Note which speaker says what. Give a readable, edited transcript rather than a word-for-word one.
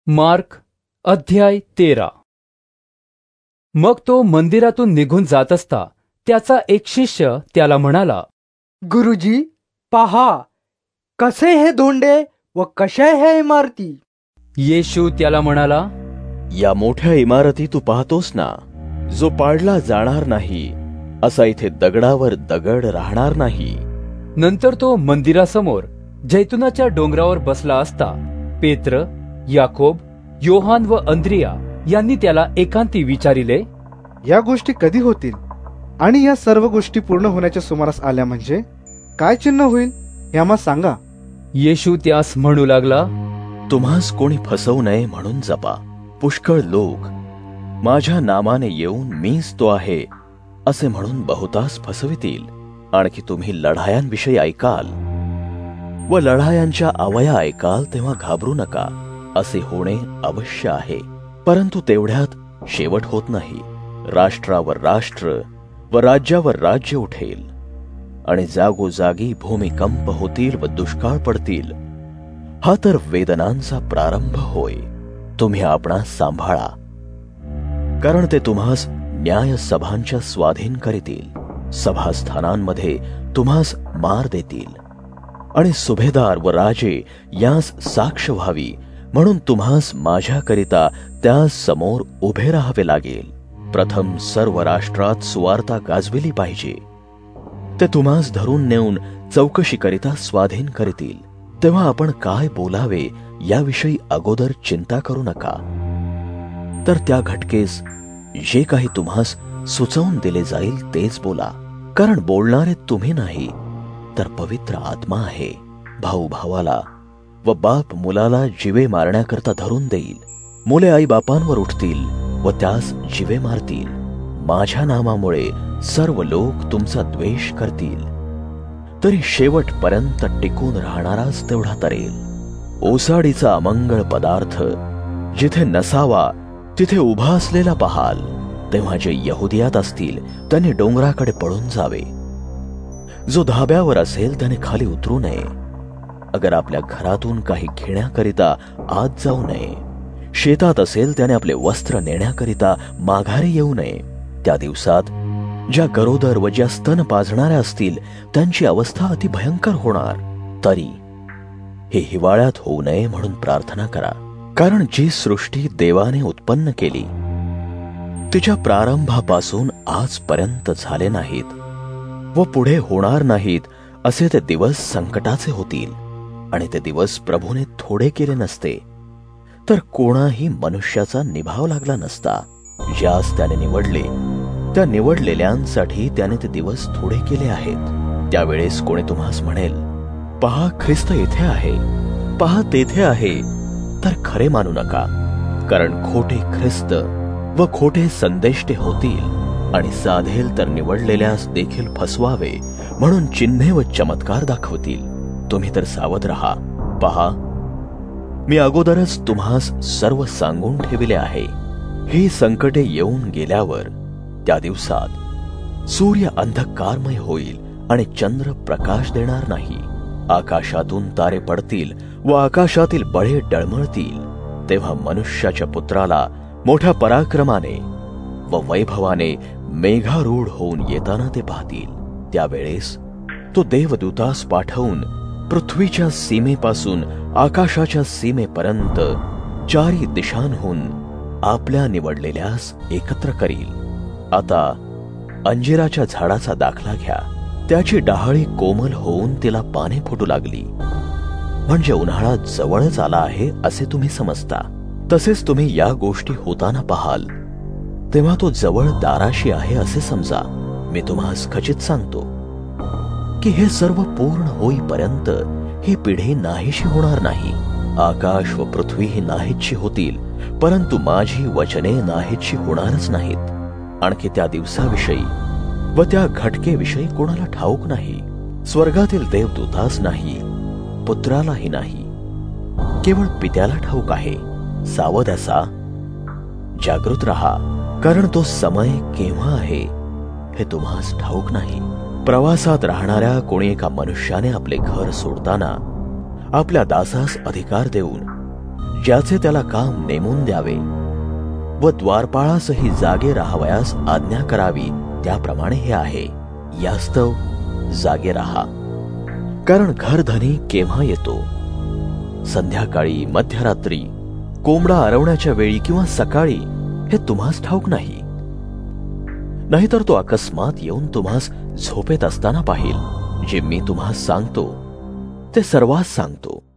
Speaker 1: Mark अध्याय 13. मग तो मंदिरातून निघून जात असता त्याचा एक शिष्य त्याला म्हणाला,
Speaker 2: गुरुजी, पहा, कसे हे धोंडे व कशा ह्या इमारती.
Speaker 1: येशू त्याला म्हणाला,
Speaker 3: या मोठ्या इमारती तू पाहतोस ना, जो पाडला जाणार नाही असा इथे दगडावर दगड राहणार नाही.
Speaker 1: नंतर तो मंदिरासमोर जैतुनाच्या डोंगरावर बसला असता पेत्र, याकोब, योहान व अंद्रिया यांनी त्याला एकांती विचारिले,
Speaker 4: या गोष्टी कधी होतील आणि या सर्व गोष्टी पूर्ण होण्याच्या सुमारास आल्या म्हणजे काय चिन्ह होईल हे आम्हाला सांगा.
Speaker 1: येशू त्यास म्हणू लागला,
Speaker 3: तुम्हास कोणी फसवू नये म्हणून जपा. पुष्कळ लोक माझ्या नामाने येऊन मीच तो आहे असे म्हणून बहुतांश फसवितील. आणखी तुम्ही लढायांविषयी ऐकाल व लढायांच्या आवया ऐकाल तेव्हा घाबरू नका. असे होणे अवश्य आहे, परंतु तेवढ्यात शेवट होत नाही. राष्ट्रावर राष्ट्र व राज्यावर राज्य उठेल आणि जागोजागी भूमिकंप होतील व दुष्काळ पडतील. हा तर वेदनांचा प्रारंभ होय. तुम्ही आपणास सांभाळा, कारण ते तुम्हास न्याय सभांच्या स्वाधीन करीतील. सभास्थानांमध्ये तुम्हास मार देतील आणि सुभेदार व राजे यास साक्ष व्हावी म्हणून तुम्हास माझ्याकरिता त्या समोर उभे राहावे लागेल. प्रथम सर्व राष्ट्रात सुवार्ता गाजविली पाहिजे. ते तुम्हास धरून नेऊन चौकशीकरिता स्वाधीन करतील. तेव्हा आपण काय बोलावे याविषयी अगोदर चिंता करू नका. तर त्या घटकेस जे काही तुम्हास सुचवून दिले जाईल तेच बोला, कारण बोलणारे तुम्ही नाही तर पवित्र आत्मा आहे. भाऊ भावाला व बाप मुलाला जीवे मारण्याकरता धरून देईल. मुले आई बापांवर उठतील व त्यास जीवे मारतील. माझ्या नामामुळे सर्व लोक तुमचा द्वेष करतील, तरी शेवटपर्यंत टिकून राहणाराच तेवढा तरेल. ओसाडीचा अमंगळ पदार्थ जिथे नसावा तिथे उभा असलेला पाहाल, तेव्हा जे यहुदियात असतील त्यांनी डोंगराकडे पळून जावे. जो धाब्यावर असेल त्याने खाली उतरू नये. अगर आपल्या घरातून काही घेण्याकरिता आत जाऊ नये. शेतात असेल त्याने आपले वस्त्र नेण्याकरिता माघारी येऊ नये. त्या दिवसात ज्या गरोदर व ज्या स्तन पाजणाऱ्या असतील त्यांची अवस्था अति भयंकर होणार. तरी हे हिवाळ्यात होऊ नये म्हणून प्रार्थना करा, कारण जी सृष्टी देवाने उत्पन्न केली तिच्या प्रारंभापासून आजपर्यंत झाले नाहीत व पुढे होणार नाहीत असे ते दिवस संकटाचे होतील. आणि ते दिवस प्रभूने थोडे केले नसते तर कोणाही मनुष्याचा निभाव लागला नसता. ज्यास त्याने निवडले त्या निवडलेल्यांसाठी त्याने ते दिवस थोडे केले आहेत. त्यावेळेस कोणी तुम्हास म्हणेल, पहा ख्रिस्त इथे आहे, पहा तेथे आहे, तर खरे मानू नका. कारण खोटे ख्रिस्त व खोटे संदेष्टे होतील आणि साधेल तर निवडलेल्यास देखील फसवावे म्हणून चिन्हे व चमत्कार दाखवतील. तुम्ही तर सावध रहा. पहा, मी अगोदरच तुम्हास सर्व सांगून ठेविले आहे. ही संकटे येऊन गेल्यावर त्या दिवसात सूर्य अंधकारमय होईल आणि चंद्र प्रकाश देणार नाही. आकाशातून तारे पडतील व आकाशातील बळे डळमळतील. तेव्हा मनुष्याच्या पुत्राला मोठ्या पराक्रमाने व वैभवाने मेघारूढ होऊन येताना ते पाहतील. त्यावेळेस तो देवदूतास पाठवून पृथ्वीच्या सीमेपासून आकाशाच्या सीमेपर्यंत चारी दिशांहून आपल्या निवडलेल्यास एकत्र करील. आता अंजिराच्या झाडाचा दाखला घ्या. त्याची डहाळी कोमल होऊन तिला पाने फुटू लागली म्हणजे उन्हाळा जवळच आला आहे असे तुम्ही समजता. तसेच तुम्ही या गोष्टी होताना पाहाल तेव्हा तो जवळ दाराशी आहे असे समजा. मी तुम्हास खचित सांगतो की हे सर्व पूर्ण होईपर्यंत ही पिढी नाहीशी होणार नाही. आकाश व पृथ्वी ही नाहीशी होतील, परंतु माझी वचने नाहीशी होणारच नाहीत. आणखी त्या दिवसाविषयी व त्या घटकेविषयी कोणाला ठाऊक नाही, स्वर्गातील देवदूतास नाही, पुत्रालाही नाही, केवळ पित्याला ठाऊक आहे. सावध असा, जागृत रहा, कारण तो समय केव्हा आहे हे तुम्हास ठाऊक नाही. प्रवासात राहणाऱ्या कोणी एका मनुष्याने आपले घर सोडताना आपल्या दासास अधिकार देऊन ज्याचे त्याला काम नेमून द्यावे व द्वारपाळासही जागे राहावयास आज्ञा करावी, त्याप्रमाणे हे आहे. यास्तव जागे राहा, कारण घरधनी केव्हा येतो, संध्याकाळी, मध्यरात्री, कोंबडा आरवण्याच्या वेळी किंवा सकाळी, हे तुम्हास ठाऊक नाही. नाहीतर तो अकस्मात येऊन तुम्हास झोपेत असताना पाहिल. जे मी तुम्हास सांगतो ते सर्वांस सांगतो.